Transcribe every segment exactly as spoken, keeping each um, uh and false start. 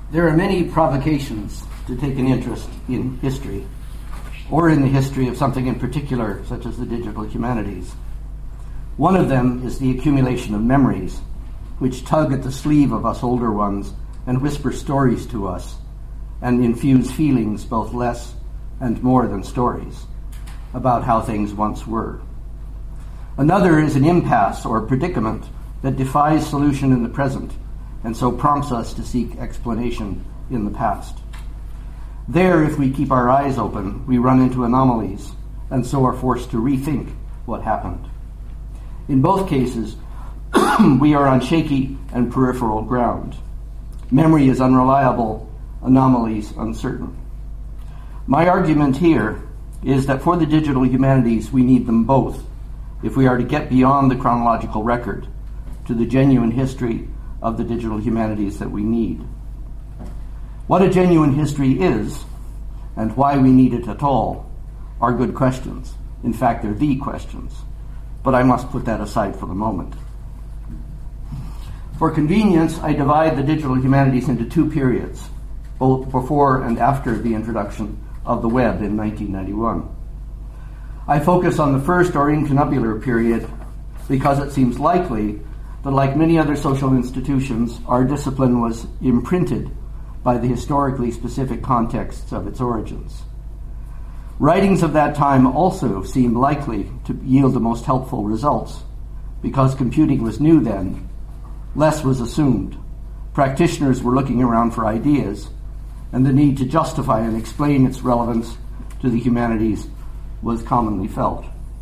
There are many provocations to take an interest in history, or in the history of something in particular, such as the digital humanities. One of them is the accumulation of memories, which tug at the sleeve of us older ones and whisper stories to us, and infuse feelings both less and more than stories about how things once were. Another is an impasse or predicament that defies solution in the present, and so prompts us to seek explanation in the past. There, if we keep our eyes open, we run into anomalies, and so are forced to rethink what happened. In both cases, we are on shaky and peripheral ground. Memory is unreliable, anomalies uncertain. My argument here is that for the digital humanities, we need them both if we are to get beyond the chronological record to the genuine history of the digital humanities that we need. What a genuine history is, and why we need it at all, are good questions. In fact, they're the questions. But I must put that aside for the moment. For convenience, I divide the digital humanities into two periods, both before and after the introduction of the web in nineteen ninety-one. I focus on the first or incunabular period because it seems likely that, like many other social institutions, our discipline was imprinted by the historically specific contexts of its origins. Writings of that time also seem likely to yield the most helpful results. Because computing was new then, less was assumed. Practitioners were looking around for ideas, and the need to justify and explain its relevance to the humanities was commonly felt.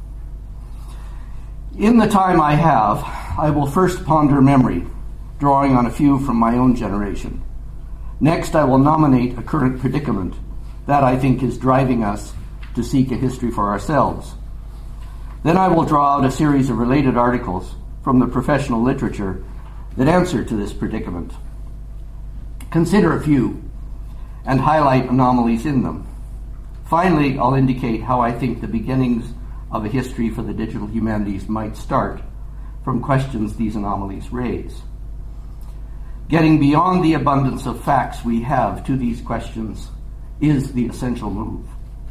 In the time I have, I will first ponder memory, drawing on a few from my own generation. Next, I will nominate a current predicament that I think is driving us to seek a history for ourselves. Then I will draw out a series of related articles from the professional literature that answer to this predicament. Consider a few and highlight anomalies in them. Finally, I'll indicate how I think the beginnings of a history for the digital humanities might start from questions these anomalies raise. Getting beyond the abundance of facts we have to these questions is the essential move.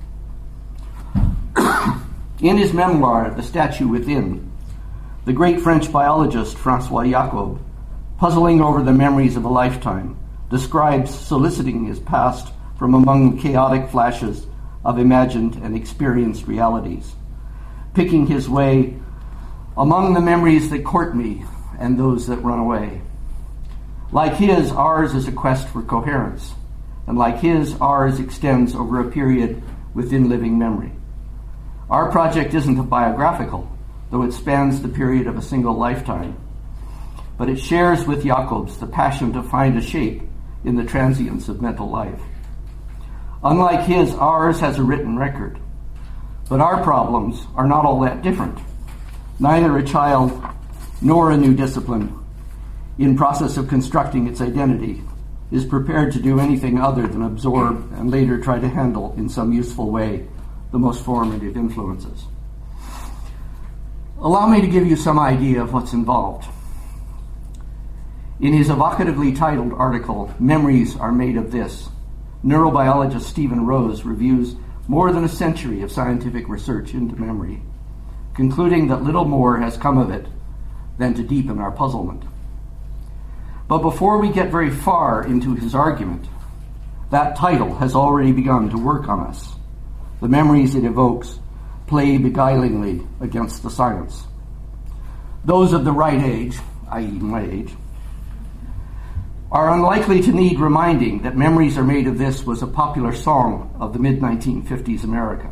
In his memoir, The Statue Within, the great French biologist François Jacob, puzzling over the memories of a lifetime, describes soliciting his past from among chaotic flashes of imagined and experienced realities, picking his way among the memories that court me and those that run away. Like his, ours is a quest for coherence, and like his, ours extends over a period within living memory. Our project isn't biographical, though it spans the period of a single lifetime, but it shares with Jacobs the passion to find a shape in the transience of mental life. Unlike his, ours has a written record, but our problems are not all that different. Neither a child nor a new discipline, in process of constructing its identity, is prepared to do anything other than absorb and later try to handle in some useful way the most formative influences. Allow me to give you some idea of what's involved. In his evocatively titled article, Memories Are Made of This, neurobiologist Stephen Rose reviews more than a century of scientific research into memory, concluding that little more has come of it than to deepen our puzzlement. But before we get very far into his argument, that title has already begun to work on us. The memories it evokes play beguilingly against the science. Those of the right age, that is my age, are unlikely to need reminding that Memories Are Made of This was a popular song of the mid nineteen fifties America.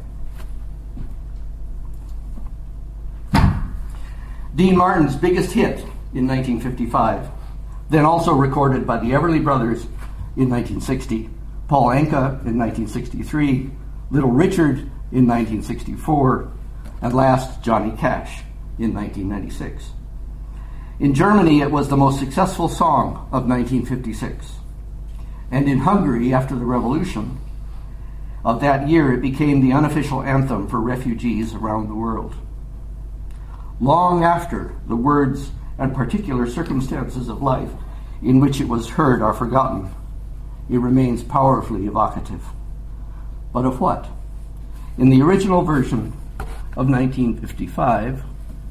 Dean Martin's biggest hit in nineteen fifty-five, then also recorded by the Everly Brothers in nineteen sixty, Paul Anka in nineteen sixty-three, Little Richard in nineteen sixty-four, and last Johnny Cash in nineteen ninety-six. In Germany, it was the most successful song of nineteen fifty-six. And in Hungary, after the revolution of that year, it became the unofficial anthem for refugees around the world. Long after the words and particular circumstances of life in which it was heard are forgotten, it remains powerfully evocative. But of what? In the original version of nineteen fifty-five,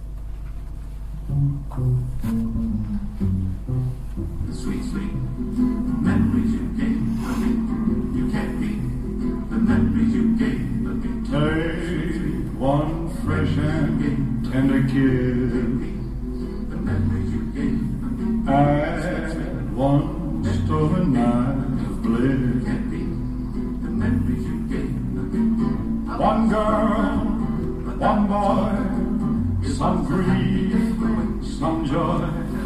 the sweet, sweet memories you gave me, you can't beat the memories you gave me. Take one fresh and tender kiss, the memories you gave me. Add one stolen night of bliss, Can't beat the memories you gave me. one girl, one boy, some grief, some joy,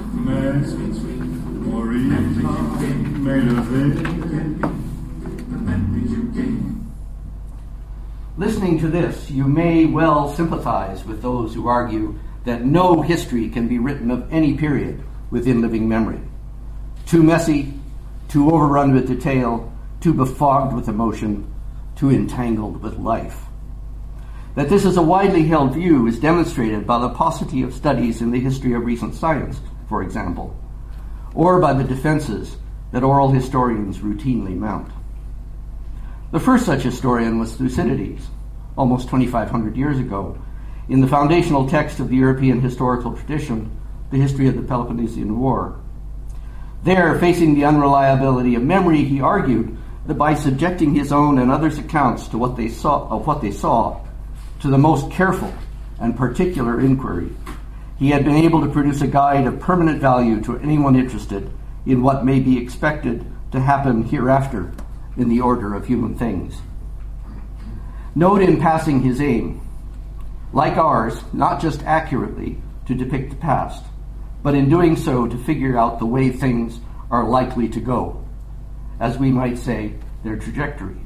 memories are made of this. The memories you gave me. listening to this, you may well sympathize with those who argue that no history can be written of any period within living memory. Too messy, too overrun with detail, too befogged with emotion, too entangled with life. That this is a widely held view is demonstrated by the paucity of studies in the history of recent science, for example, or by the defenses that oral historians routinely mount. The first such historian was Thucydides, almost twenty-five hundred years ago, in the foundational text of the European historical tradition, The History of the Peloponnesian War. There, facing the unreliability of memory, he argued that by subjecting his own and others' accounts to what they saw of what they saw to the most careful and particular inquiry, he had been able to produce a guide of permanent value to anyone interested in what may be expected to happen hereafter in the order of human things. Note in passing his aim, like ours, not just accurately to depict the past, but in doing so to figure out the way things are likely to go, as we might say, their trajectory.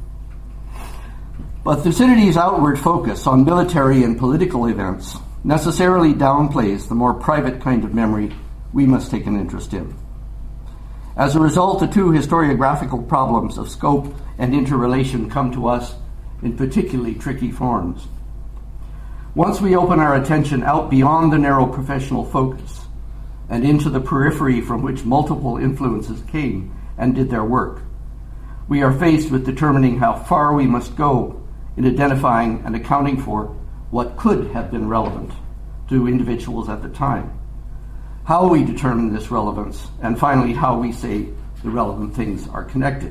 But Thucydides' outward focus on military and political events necessarily downplays the more private kind of memory we must take an interest in. As a result, the two historiographical problems of scope and interrelation come to us in particularly tricky forms. Once we open our attention out beyond the narrow professional focus and into the periphery from which multiple influences came and did their work, we are faced with determining how far we must go in identifying and accounting for what could have been relevant to individuals at the time, how we determine this relevance, and finally how we say the relevant things are connected.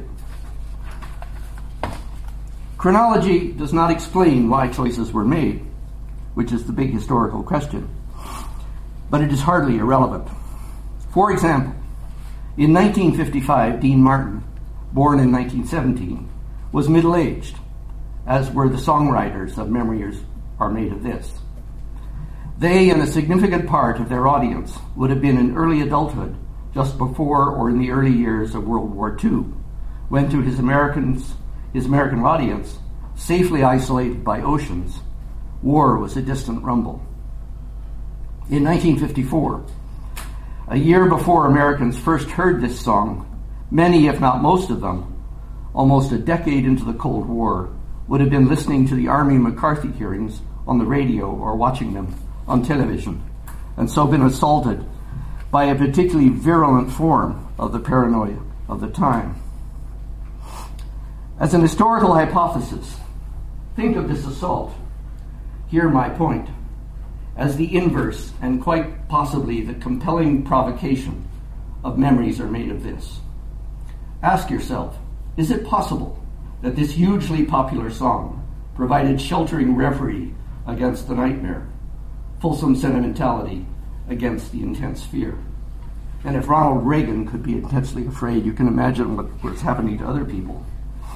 Chronology does not explain why choices were made, which is the big historical question, but it is hardly irrelevant. For example, in nineteen fifty-five, Dean Martin, born in nineteen seventeen, was middle-aged, as were the songwriters of Memories Are Made of This. They and a significant part of their audience would have been in early adulthood, just before or in the early years of World War Two, when to his Americans, his American audience, safely isolated by oceans, war was a distant rumble. In nineteen fifty-four, a year before Americans first heard this song, many, if not most of them, almost a decade into the Cold War, would have been listening to the Army McCarthy hearings on the radio or watching them on television, and so been assaulted by a particularly virulent form of the paranoia of the time. As an historical hypothesis, think of this assault, hear my point, as the inverse and quite possibly the compelling provocation of Memories Are Made of This. Ask yourself, is it possible that this hugely popular song provided sheltering reverie against the nightmare, fulsome sentimentality against the intense fear? And if Ronald Reagan could be intensely afraid, you can imagine what was happening to other people.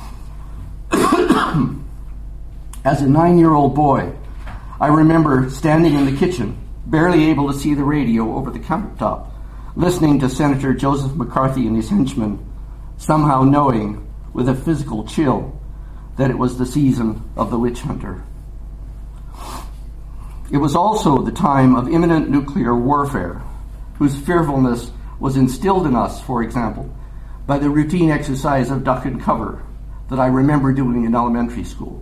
As a nine-year-old boy, I remember standing in the kitchen, barely able to see the radio over the countertop, listening to Senator Joseph McCarthy and his henchmen, somehow knowing, with a physical chill, that it was the season of the witch hunter. It was also the time of imminent nuclear warfare, whose fearfulness was instilled in us, for example, by the routine exercise of duck and cover that I remember doing in elementary school.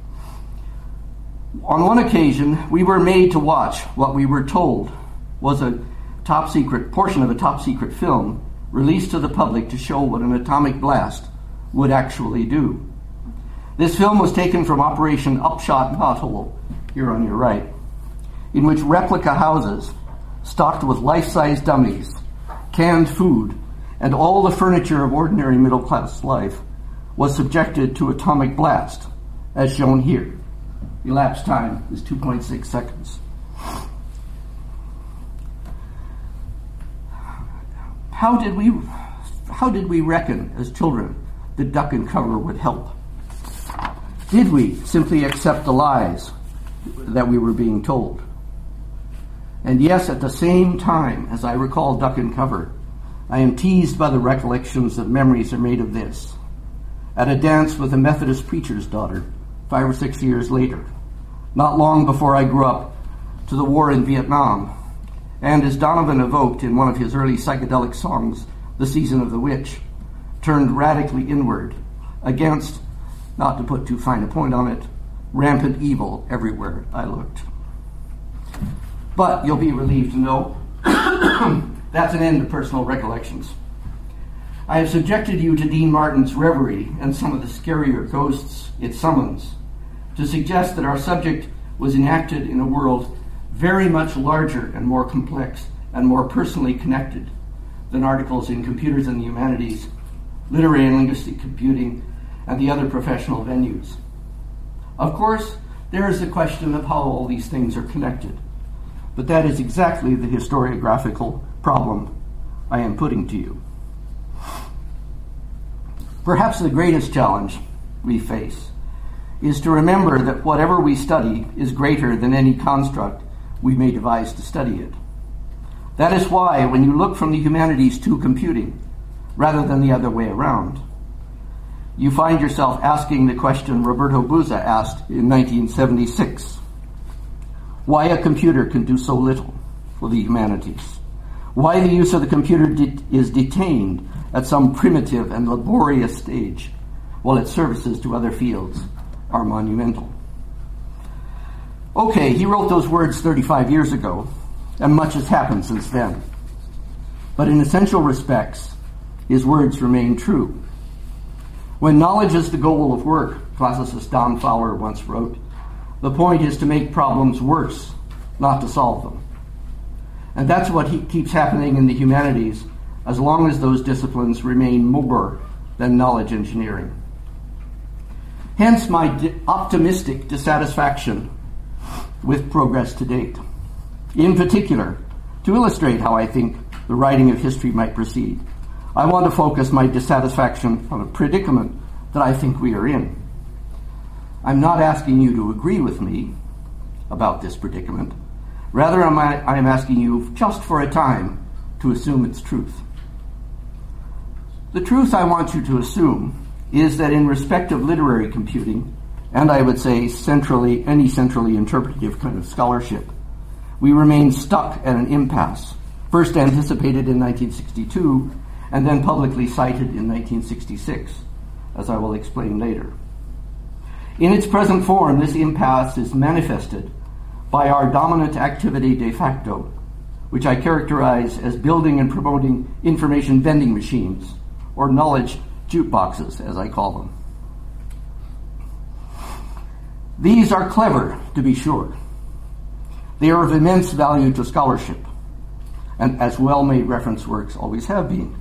On one occasion, we were made to watch what we were told was a top secret portion of a top secret film released to the public to show what an atomic blast would actually do. This film was taken from Operation Upshot Pothole, here on your right, in which replica houses, stocked with life-size dummies, canned food, and all the furniture of ordinary middle-class life, was subjected to atomic blast, as shown here. Elapsed time is two point six seconds. How did we, how did we reckon as children that duck and cover would help? Did we simply accept the lies that we were being told? And yes, at the same time as I recall duck and cover, I am teased by the recollections that memories are made of this. At a dance with a Methodist preacher's daughter, five or six years later, not long before I grew up, to the war in Vietnam, and as Donovan evoked in one of his early psychedelic songs, The Season of the Witch, turned radically inward against, not to put too fine a point on it, rampant evil everywhere I looked. But you'll be relieved to know that's an end of personal recollections. I have subjected you to Dean Martin's Reverie and some of the scarier ghosts it summons to suggest that our subject was enacted in a world very much larger and more complex and more personally connected than articles in Computers and the Humanities, Literary and Linguistic Computing, and the other professional venues. Of course, there is the question of how all these things are connected, but that is exactly the historiographical problem I am putting to you. Perhaps the greatest challenge we face is to remember that whatever we study is greater than any construct we may devise to study it. That is why when you look from the humanities to computing, rather than the other way around, you find yourself asking the question Roberto Buzza asked in nineteen seventy-six. Why a computer can do so little for the humanities? Why the use of the computer de- is detained at some primitive and laborious stage, while its services to other fields are monumental. Okay, he wrote those words thirty-five years ago, and much has happened since then. But in essential respects, his words remain true. When knowledge is the goal of work, classicist Don Fowler once wrote, the point is to make problems worse, not to solve them. And that's what he keeps happening in the humanities as long as those disciplines remain more than knowledge engineering. Hence my di- optimistic dissatisfaction with progress to date. In particular, to illustrate how I think the writing of history might proceed, I want to focus my dissatisfaction on a predicament that I think we are in. I'm not asking you to agree with me about this predicament. Rather, I am asking you just for a time to assume its truth. The truth I want you to assume is that in respect of literary computing, and I would say centrally, any centrally interpretative kind of scholarship, we remain stuck at an impasse, first anticipated in nineteen sixty-two, and then publicly cited in nineteen sixty-six, as I will explain later. In its present form, this impasse is manifested by our dominant activity de facto, which I characterize as building and promoting information vending machines, or knowledge jukeboxes, as I call them. These are clever, to be sure. They are of immense value to scholarship, and as well-made reference works always have been.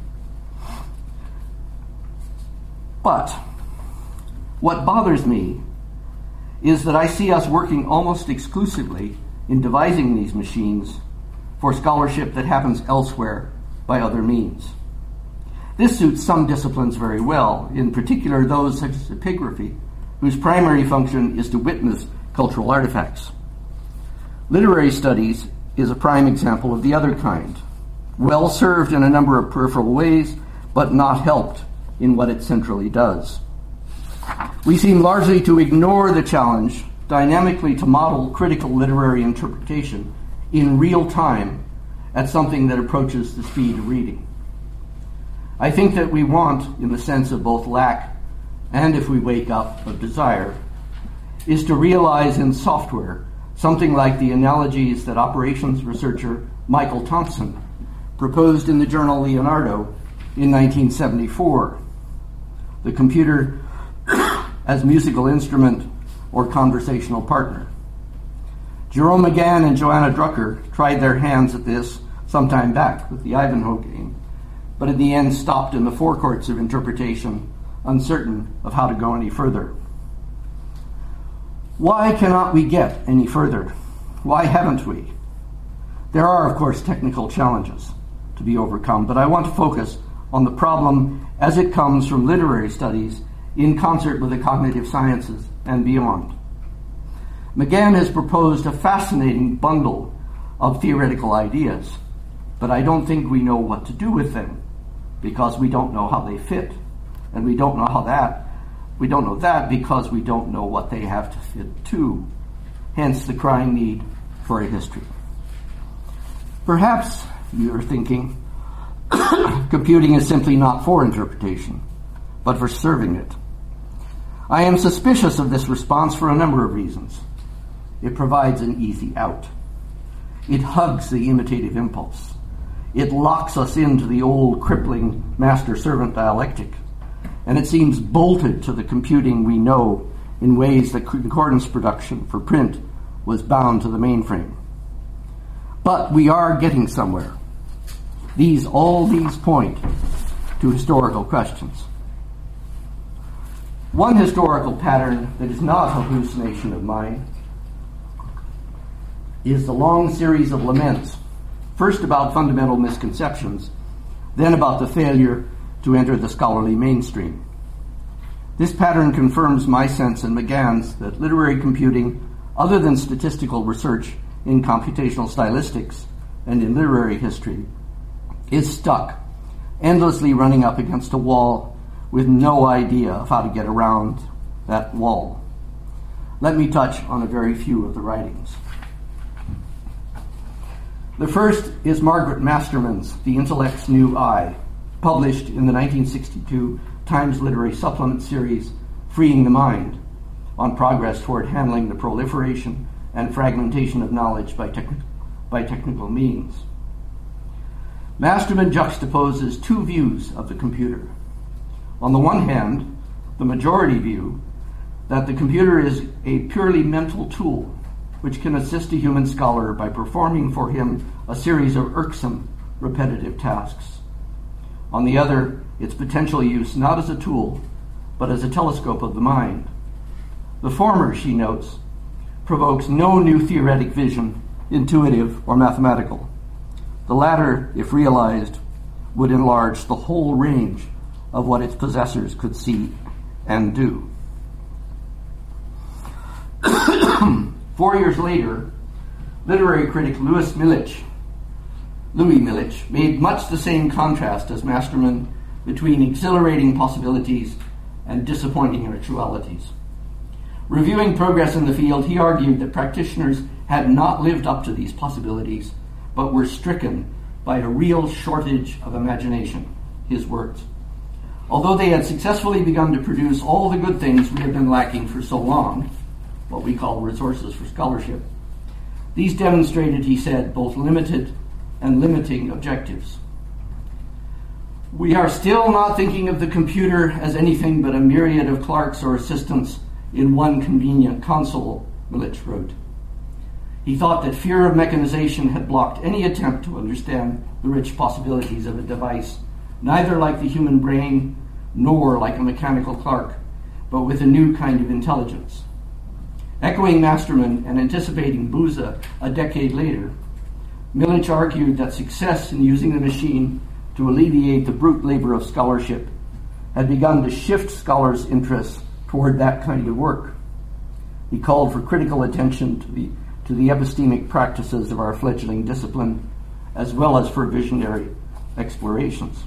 But what bothers me is that I see us working almost exclusively in devising these machines for scholarship that happens elsewhere by other means. This suits some disciplines very well, in particular those such as epigraphy, whose primary function is to witness cultural artifacts. Literary studies is a prime example of the other kind, well served in a number of peripheral ways, but not helped in what it centrally does. We seem largely to ignore the challenge dynamically to model critical literary interpretation in real time at something that approaches the speed of reading. I think that we want, in the sense of both lack and, if we wake up, of desire, is to realize in software something like the analogies that operations researcher Michael Thompson proposed in the journal Leonardo in nineteen seventy-four, the computer as musical instrument or conversational partner. Jerome McGann and Joanna Drucker tried their hands at this some time back with the Ivanhoe game, but in the end stopped in the forecourts of interpretation, uncertain of how to go any further. Why cannot we get any further? Why haven't we? There are, of course, technical challenges to be overcome, but I want to focus on the problem as it comes from literary studies in concert with the cognitive sciences and beyond. McGann has proposed a fascinating bundle of theoretical ideas, but I don't think we know what to do with them because we don't know how they fit. And we don't know how that, we don't know that because we don't know what they have to fit to. Hence the crying need for a history. Perhaps you're thinking, computing is simply not for interpretation, but for serving it. I am suspicious of this response for a number of reasons. It provides an easy out. It hugs the imitative impulse. It locks us into the old crippling master-servant dialectic, and it seems bolted to the computing we know in ways that concordance production for print was bound to the mainframe. But we are getting somewhere. These, all these point to historical questions. One historical pattern that is not a hallucination of mine is the long series of laments, first about fundamental misconceptions, then about the failure to enter the scholarly mainstream. This pattern confirms my sense and McGann's that literary computing, other than statistical research in computational stylistics and in literary history, is stuck, endlessly running up against a wall with no idea of how to get around that wall. Let me touch on a very few of the writings. The first is Margaret Masterman's The Intellect's New Eye, published in the nineteen sixty-two Times Literary Supplement series, Freeing the Mind, on progress toward handling the proliferation and fragmentation of knowledge by, techni- by technical means. Masterman juxtaposes two views of the computer. On the one hand, the majority view that the computer is a purely mental tool which can assist a human scholar by performing for him a series of irksome, repetitive tasks. On the other, its potential use not as a tool, but as a telescope of the mind. The former, she notes, provokes no new theoretic vision, intuitive or mathematical. The latter, if realized, would enlarge the whole range of what its possessors could see and do. Four years later, literary critic Louis Milich, Louis Milich made much the same contrast as Masterman between exhilarating possibilities and disappointing actualities. Reviewing progress in the field, he argued that practitioners had not lived up to these possibilities, but were stricken by a real shortage of imagination, his words. Although they had successfully begun to produce all the good things we have been lacking for so long, what we call resources for scholarship, these demonstrated, he said, both limited and limiting objectives. We are still not thinking of the computer as anything but a myriad of clerks or assistants in one convenient console, Milich wrote. He thought that fear of mechanization had blocked any attempt to understand the rich possibilities of a device, neither like the human brain nor like a mechanical clerk, but with a new kind of intelligence. Echoing Masterman and anticipating Booza a decade later, Milich argued that success in using the machine to alleviate the brute labor of scholarship had begun to shift scholars' interests toward that kind of work. He called for critical attention to the, to the epistemic practices of our fledgling discipline, as well as for visionary explorations.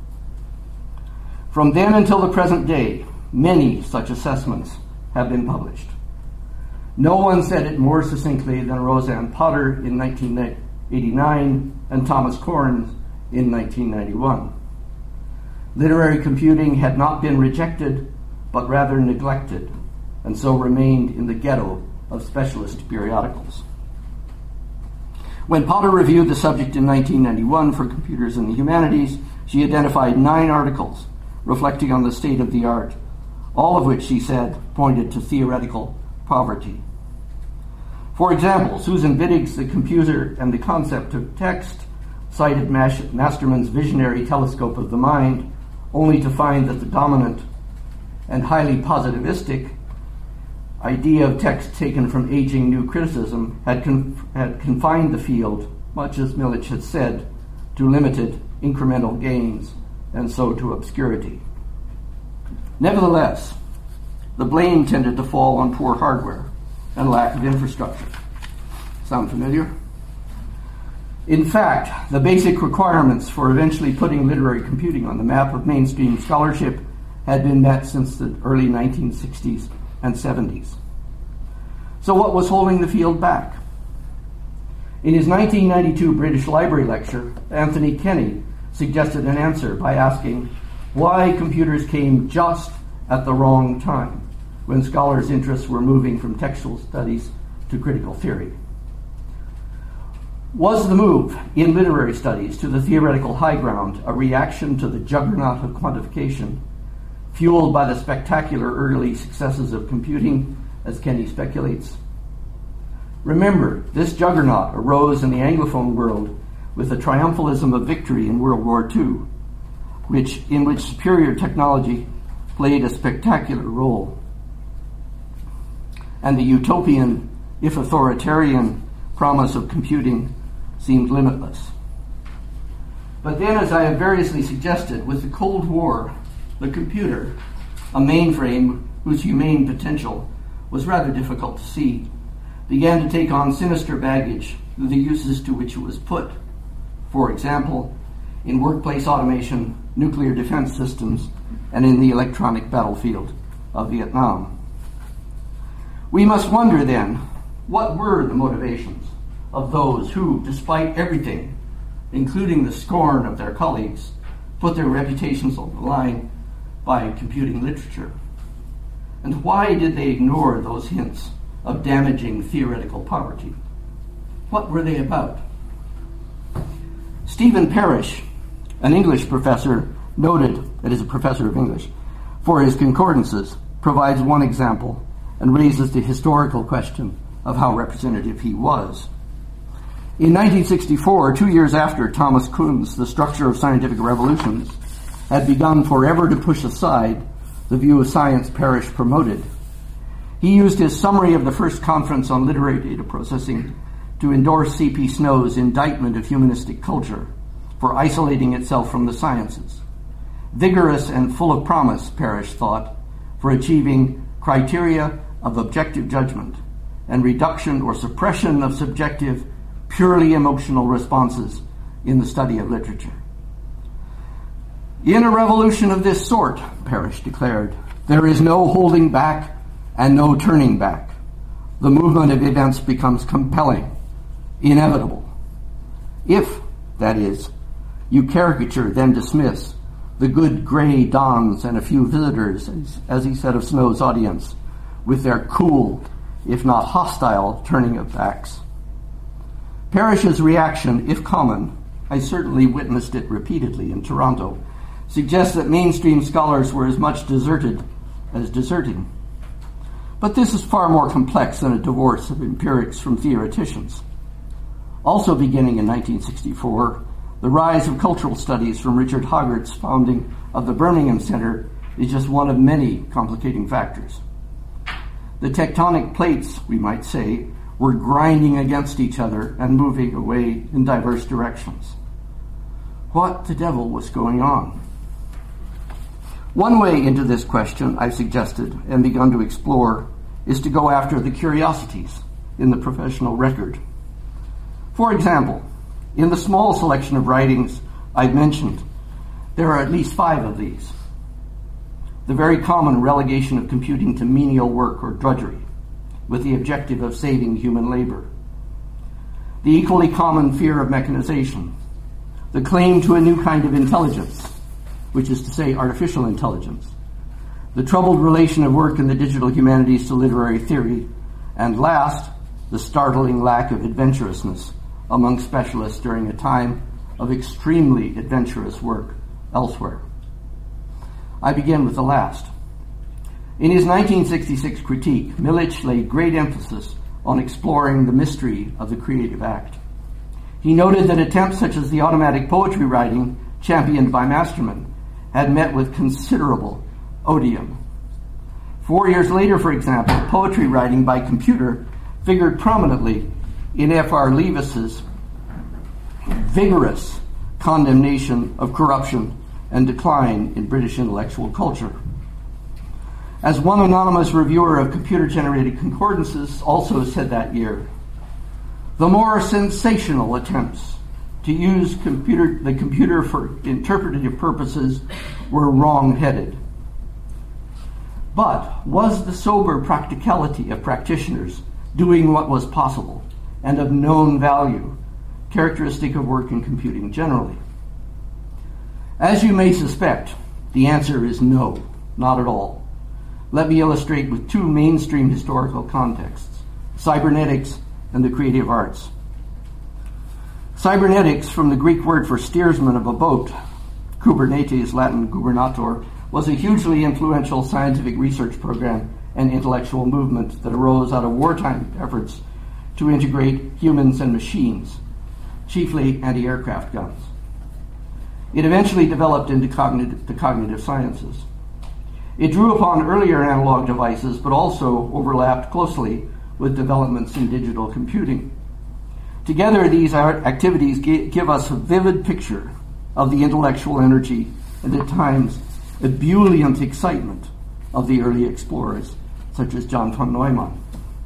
From then until the present day, many such assessments have been published. No one said it more succinctly than Roseanne Potter in nineteen eighty-nine and Thomas Corns in nineteen ninety-one. Literary computing had not been rejected, but rather neglected, and so remained in the ghetto of specialist periodicals. When Potter reviewed the subject in nineteen ninety-one for Computers in the Humanities, She identified nine articles reflecting on the state of the art, all of which, she said, pointed to theoretical poverty. For example, Susan Wittig's The Computer and the Concept of Text cited Masterman's visionary telescope of the mind, only to find that the dominant and highly positivistic idea of text taken from aging new criticism had, conf- had confined the field, much as Milich had said, to limited incremental gains, and so to obscurity. Nevertheless, the blame tended to fall on poor hardware and lack of infrastructure. Sound familiar? In fact, the basic requirements for eventually putting literary computing on the map of mainstream scholarship had been met since the early nineteen sixties and seventies. So what was holding the field back? In his nineteen ninety-two British Library lecture, Anthony Kenny suggested an answer by asking why computers came just at the wrong time, when scholars' interests were moving from textual studies to critical theory. Was the move in literary studies to the theoretical high ground a reaction to the juggernaut of quantification, fueled by the spectacular early successes of computing, as Kenny speculates? Remember, this juggernaut arose in the Anglophone world with the triumphalism of victory in World War Two, which, in which superior technology played a spectacular role. And the utopian, if authoritarian, promise of computing seemed limitless. But then, as I have variously suggested, with the Cold War, the computer, a mainframe whose humane potential was rather difficult to see, began to take on sinister baggage through the uses to which it was put. For example, in workplace automation, nuclear defense systems, and in the electronic battlefield of Vietnam. We must wonder then, what were the motivations of those who, despite everything, including the scorn of their colleagues, put their reputations on the line by computing literature? And why did they ignore those hints of damaging theoretical poverty? What were they about? Stephen Parrish, an English professor, noted, that is a professor of English, for his concordances, provides one example and raises the historical question of how representative he was. In nineteen sixty-four, two years after Thomas Kuhn's The Structure of Scientific Revolutions had begun forever to push aside the view of science Parrish promoted, he used his summary of the first conference on literary data processing to endorse C P Snow's indictment of humanistic culture for isolating itself from the sciences. Vigorous and full of promise, Parrish thought, for achieving criteria of objective judgment and reduction or suppression of subjective, purely emotional responses in the study of literature. In a revolution of this sort, Parrish declared, there is no holding back and no turning back. The movement of events becomes compelling, inevitable. If, that is, you caricature, then dismiss the good gray dons and a few visitors, as, as he said of Snow's audience, with their cool, if not hostile, turning of backs. Parrish's reaction, if common, I certainly witnessed it repeatedly in Toronto, suggests that mainstream scholars were as much deserted as deserting. But this is far more complex than a divorce of empirics from theoreticians. Also beginning in nineteen sixty-four, the rise of cultural studies from Richard Hoggard's founding of the Birmingham Center is just one of many complicating factors. The tectonic plates, we might say, were grinding against each other and moving away in diverse directions. What the devil was going on? One way into this question I've suggested and begun to explore is to go after the curiosities in the professional record. For example, in the small selection of writings I've mentioned, there are at least five of these. The very common relegation of computing to menial work or drudgery, with the objective of saving human labor. The equally common fear of mechanization, the claim to a new kind of intelligence, which is to say artificial intelligence, the troubled relation of work in the digital humanities to literary theory, and last, the startling lack of adventurousness among specialists during a time of extremely adventurous work elsewhere. I begin with the last. In his nineteen sixty-six critique, Milic laid great emphasis on exploring the mystery of the creative act. He noted that attempts such as the automatic poetry writing championed by Masterman had met with considerable odium. Four years later, for example, poetry writing by computer figured prominently in F R Leavis's vigorous condemnation of corruption and decline in British intellectual culture. As one anonymous reviewer of computer-generated concordances also said that year, the more sensational attempts to use computer, the computer for interpretative purposes were wrong-headed. But was the sober practicality of practitioners doing what was possible and of known value characteristic of work in computing generally? As you may suspect, the answer is no, not at all. Let me illustrate with two mainstream historical contexts, cybernetics and the creative arts. Cybernetics, from the Greek word for steersman of a boat, Kubernetes, Latin gubernator, was a hugely influential scientific research program and intellectual movement that arose out of wartime efforts to integrate humans and machines, chiefly anti-aircraft guns. It eventually developed into cognitive, the cognitive sciences. It drew upon earlier analog devices, but also overlapped closely with developments in digital computing. Together, these activities give us a vivid picture of the intellectual energy and, at times, ebullient excitement of the early explorers, such as John von Neumann.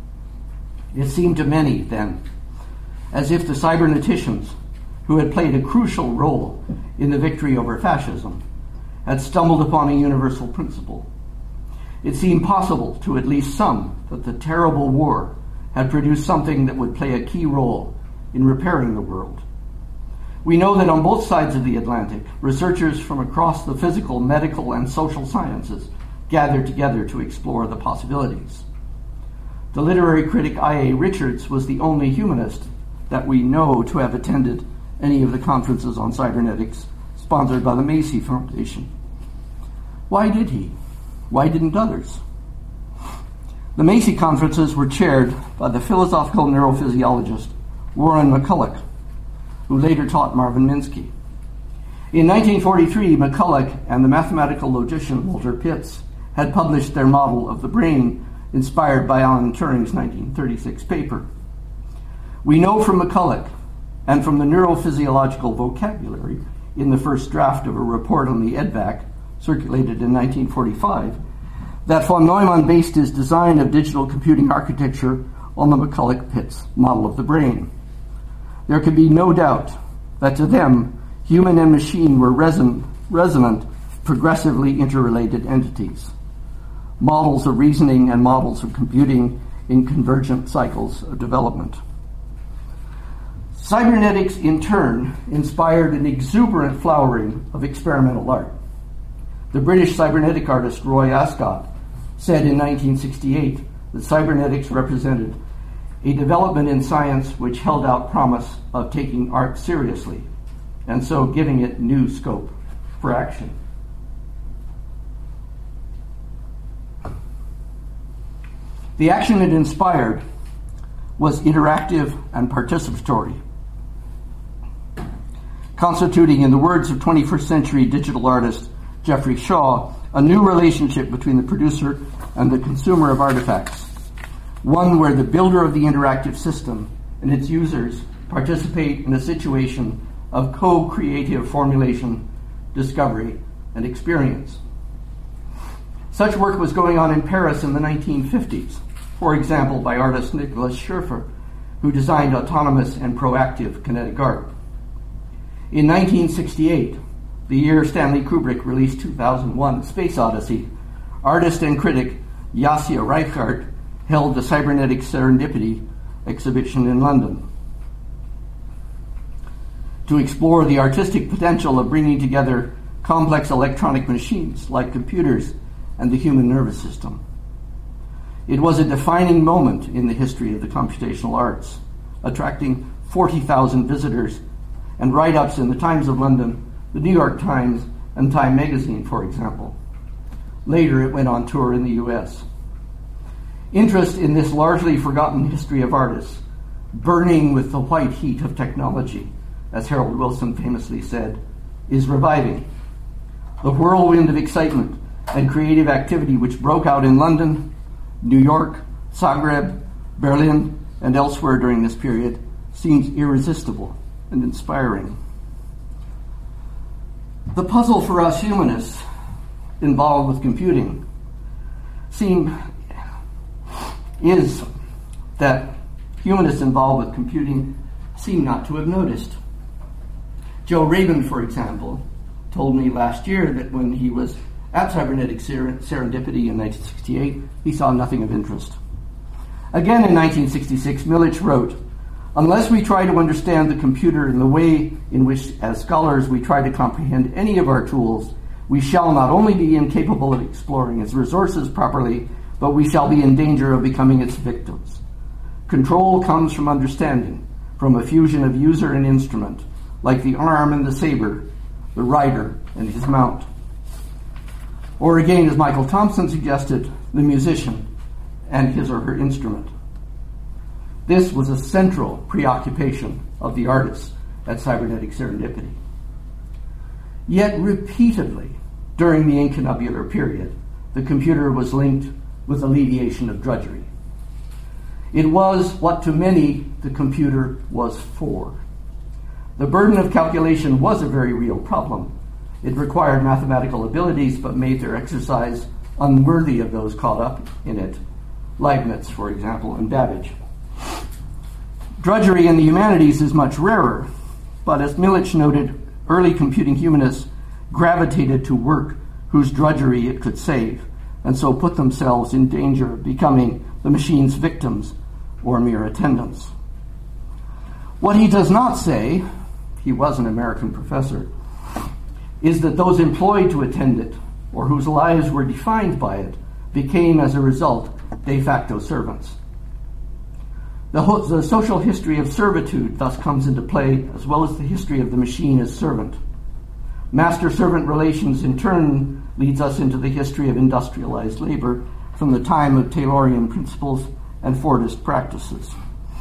It seemed to many, then, as if the cyberneticians, who had played a crucial role in the victory over fascism, had stumbled upon a universal principle. It seemed possible to at least some that the terrible war had produced something that would play a key role in repairing the world. We know that on both sides of the Atlantic, researchers from across the physical, medical, and social sciences gathered together to explore the possibilities. The literary critic I A Richards was the only humanist that we know to have attended any of the conferences on cybernetics sponsored by the Macy Foundation. Why did he? Why didn't others? The Macy conferences were chaired by the philosophical neurophysiologist Warren McCulloch, who later taught Marvin Minsky. In nineteen forty-three, McCulloch and the mathematical logician Walter Pitts had published their model of the brain inspired by Alan Turing's nineteen thirty-six paper. We know from McCulloch and from the neurophysiological vocabulary in the first draft of a report on the E D V A C circulated in nineteen forty-five that von Neumann based his design of digital computing architecture on the McCulloch-Pitts model of the brain. There can be no doubt that to them, human and machine were reson- resonant, progressively interrelated entities, models of reasoning and models of computing in convergent cycles of development. Cybernetics, in turn, inspired an exuberant flowering of experimental art. The British cybernetic artist Roy Ascott said in nineteen sixty-eight that cybernetics represented a development in science which held out promise of taking art seriously, and so giving it new scope for action. The action it inspired was interactive and participatory, constituting, in the words of twenty-first century digital artist Geoffrey Shaw, a new relationship between the producer and the consumer of artifacts, one where the builder of the interactive system and its users participate in a situation of co-creative formulation, discovery, and experience. Such work was going on in Paris in the nineteen fifties, for example, by artist Nicolas Schurfer, who designed autonomous and proactive kinetic art. In nineteen sixty-eight, the year Stanley Kubrick released two thousand one: Space Odyssey, artist and critic Jasja Reichart held the Cybernetic Serendipity exhibition in London to explore the artistic potential of bringing together complex electronic machines like computers and the human nervous system. It was a defining moment in the history of the computational arts, attracting forty thousand visitors and write-ups in the Times of London, the New York Times, and Time magazine, for example. Later, it went on tour in the U S. Interest in this largely forgotten history of artists, burning with the white heat of technology, as Harold Wilson famously said, is reviving. The whirlwind of excitement and creative activity which broke out in London, New York, Zagreb, Berlin, and elsewhere during this period seems irresistible and inspiring. The puzzle for us humanists involved with computing seem is that humanists involved with computing seem not to have noticed. Joe Rabin, for example, told me last year that when he was at Cybernetic Serendipity in nineteen sixty-eight, he saw nothing of interest. Again in nineteen sixty-six, Milich wrote, "Unless we try to understand the computer in the way in which, as scholars, we try to comprehend any of our tools, we shall not only be incapable of exploring its resources properly, but we shall be in danger of becoming its victims. Control comes from understanding, from a fusion of user and instrument, like the arm and the saber, the rider and his mount." Or again, as Michael Thompson suggested, the musician and his or her instrument. This was a central preoccupation of the artists at Cybernetic Serendipity. Yet repeatedly, during the incunabular period, the computer was linked with alleviation of drudgery. It was what to many the computer was for. The burden of calculation was a very real problem. It required mathematical abilities, but made their exercise unworthy of those caught up in it. Leibniz, for example, and Babbage. Drudgery in the humanities is much rarer, but as Milich noted, early computing humanists gravitated to work whose drudgery it could save, and so put themselves in danger of becoming the machine's victims or mere attendants. What he does not say, he was an American professor, is that those employed to attend it, or whose lives were defined by it, became, as a result, de facto servants. The, ho- the social history of servitude thus comes into play, as well as the history of the machine as servant. Master-servant relations, in turn, leads us into the history of industrialized labor from the time of Taylorian principles and Fordist practices.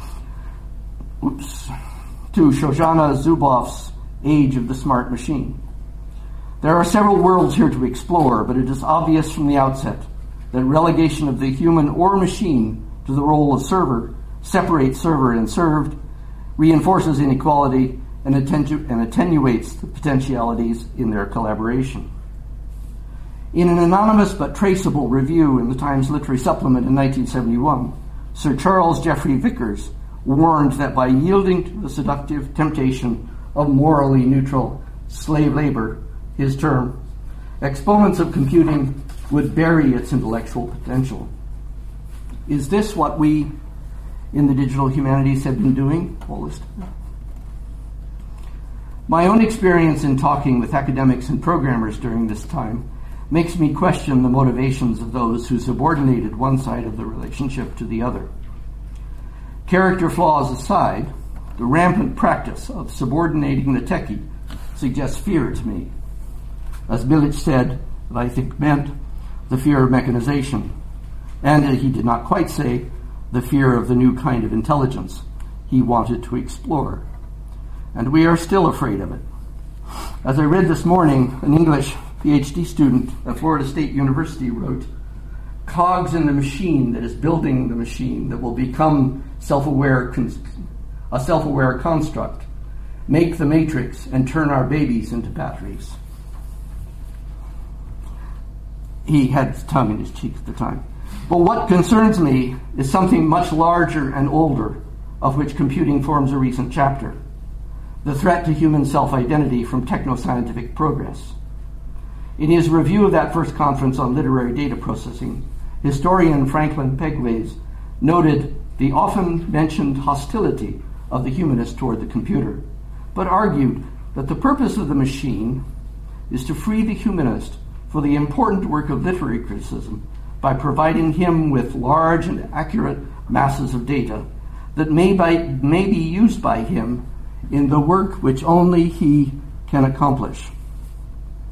Oops. To Shoshana Zuboff's Age of the Smart Machine. There are several worlds here to explore, but it is obvious from the outset that relegation of the human or machine to the role of server separates server and served, reinforces inequality, and, attenuates, and attenuates the potentialities in their collaboration. In an anonymous but traceable review in the Times Literary Supplement in nineteen seventy-one, Sir Charles Jeffrey Vickers warned that by yielding to the seductive temptation of morally neutral slave labor, his term, exponents of computing would bury its intellectual potential. Is this what we in the digital humanities have been doing all this time? My own experience in talking with academics and programmers during this time makes me question the motivations of those who subordinated one side of the relationship to the other. Character flaws aside, the rampant practice of subordinating the techie suggests fear to me. As Milich said, that I think meant the fear of mechanization, and as he did not quite say, the fear of the new kind of intelligence he wanted to explore. And we are still afraid of it. As I read this morning, an English PhD student at Florida State University wrote, "Cogs in the machine that is building the machine that will become self-aware, cons- a self-aware construct, make the matrix and turn our babies into batteries." He had his tongue in his cheek at the time. But what concerns me is something much larger and older, of which computing forms a recent chapter: the threat to human self-identity from techno-scientific progress. In his review of that first conference on literary data processing, historian Franklin Pegways noted the often mentioned hostility of the humanist toward the computer, but argued that the purpose of the machine is to free the humanist for the important work of literary criticism by providing him with large and accurate masses of data that may, by, may be used by him in the work which only he can accomplish.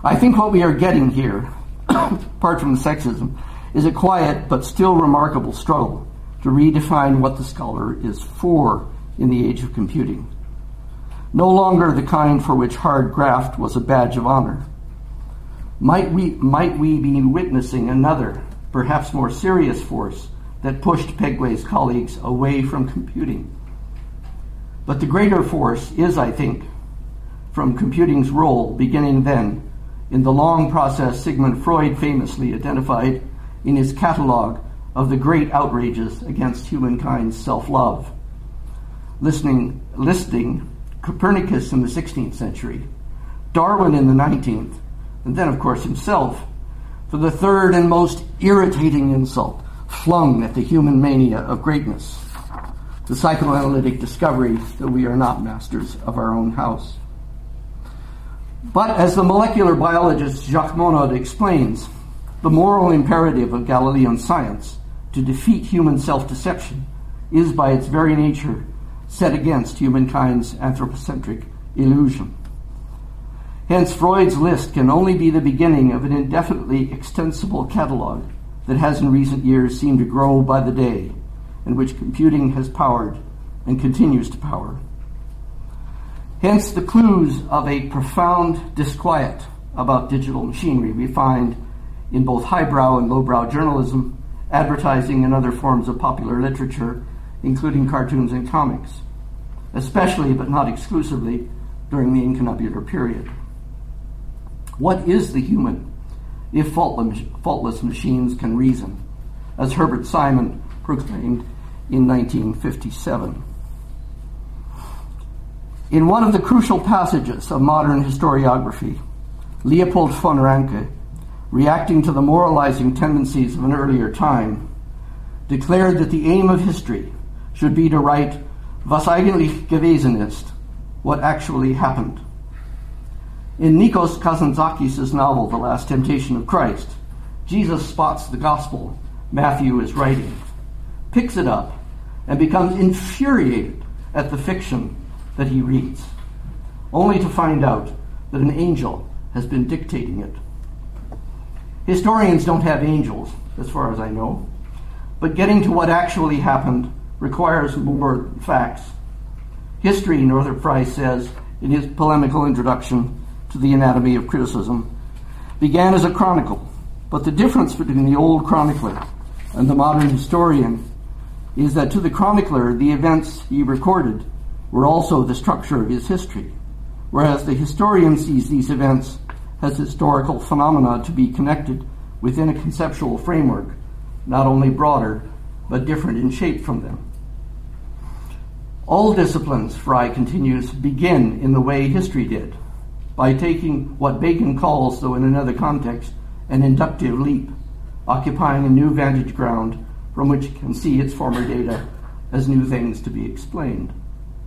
I think what we are getting here, apart from the sexism, is a quiet but still remarkable struggle to redefine what the scholar is for in the age of computing. No longer the kind for which hard graft was a badge of honor. Might we, might we be witnessing another, perhaps more serious force that pushed Pegway's colleagues away from computing? But the greater force is, I think, from computing's role beginning then in the long process Sigmund Freud famously identified in his catalogue of the great outrages against humankind's self-love. Listening, listing Copernicus in the sixteenth century, Darwin in the nineteenth, and then, of course, himself, for the third and most irritating insult flung at the human mania of greatness, the psychoanalytic discovery that we are not masters of our own house. But as the molecular biologist Jacques Monod explains, the moral imperative of Galilean science to defeat human self-deception is by its very nature set against humankind's anthropocentric illusion. Hence, Freud's list can only be the beginning of an indefinitely extensible catalog that has in recent years seemed to grow by the day, and which computing has powered and continues to power. Hence, the clues of a profound disquiet about digital machinery we find in both highbrow and lowbrow journalism, advertising, and other forms of popular literature, including cartoons and comics, especially but not exclusively during the incunabular period. What is the human if faultless machines can reason, as Herbert Simon proclaimed in nineteen fifty-seven? In one of the crucial passages of modern historiography, Leopold von Ranke, reacting to the moralizing tendencies of an earlier time, declared that the aim of history should be to write was eigentlich gewesen ist, what actually happened. In Nikos Kazantzakis' novel, The Last Temptation of Christ, Jesus spots the gospel Matthew is writing, picks it up, and becomes infuriated at the fiction that he reads, only to find out that an angel has been dictating it. Historians don't have angels, as far as I know, but getting to what actually happened requires more facts. History, Northrop Frye says in his polemical introduction to The Anatomy of Criticism, began as a chronicle, but the difference between the old chronicler and the modern historian is that to the chronicler, the events he recorded were also the structure of his history, whereas the historian sees these events as historical phenomena to be connected within a conceptual framework, not only broader, but different in shape from them. All disciplines, Frye continues, begin in the way history did, by taking what Bacon calls, though in another context, an inductive leap, occupying a new vantage ground from which it can see its former data as new things to be explained.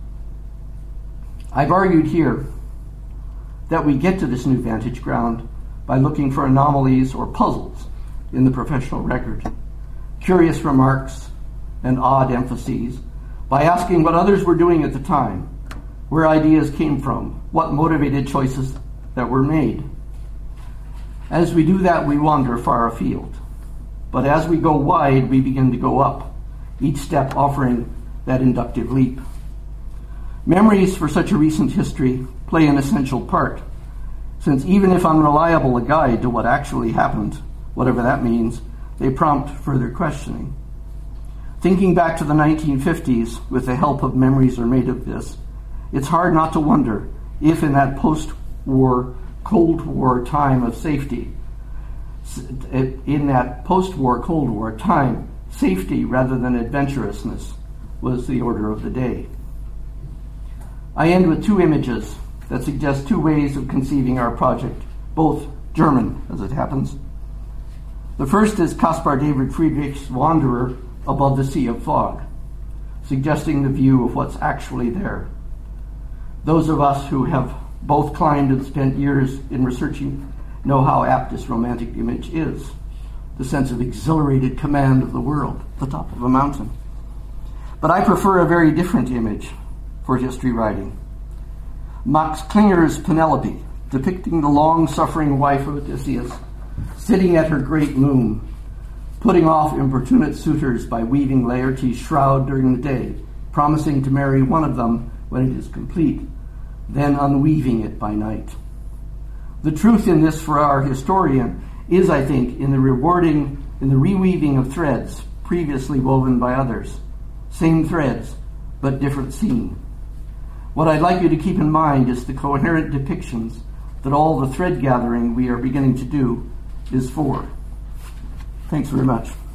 I've argued here that we get to this new vantage ground by looking for anomalies or puzzles in the professional record, curious remarks and odd emphases, by asking what others were doing at the time, where ideas came from, what motivated choices that were made. As we do that, we wander far afield. But as we go wide, we begin to go up, each step offering that inductive leap. Memories for such a recent history play an essential part, since even if unreliable a guide to what actually happened, whatever that means, they prompt further questioning. Thinking back to the nineteen fifties with the help of Memories Are Made of This, it's hard not to wonder if in that post-war, Cold War time of safety, in that post-war Cold War time, safety rather than adventurousness was the order of the day. I end with two images that suggest two ways of conceiving our project, both German, as it happens. The first is Caspar David Friedrich's Wanderer above the Sea of Fog, suggesting the view of what's actually there. Those of us who have both climbed and spent years in researching know how apt this romantic image is, the sense of exhilarated command of the world, the top of a mountain. But I prefer a very different image for history writing. Max Klinger's Penelope, depicting the long-suffering wife of Odysseus, sitting at her great loom, putting off importunate suitors by weaving Laertes' shroud during the day, promising to marry one of them when it is complete, then unweaving it by night. The truth in this for our historian is, I think, in the rewarding, in the reweaving of threads previously woven by others. Same threads, but different scene. What I'd like you to keep in mind is the coherent depictions that all the thread gathering we are beginning to do is for. Thanks very much.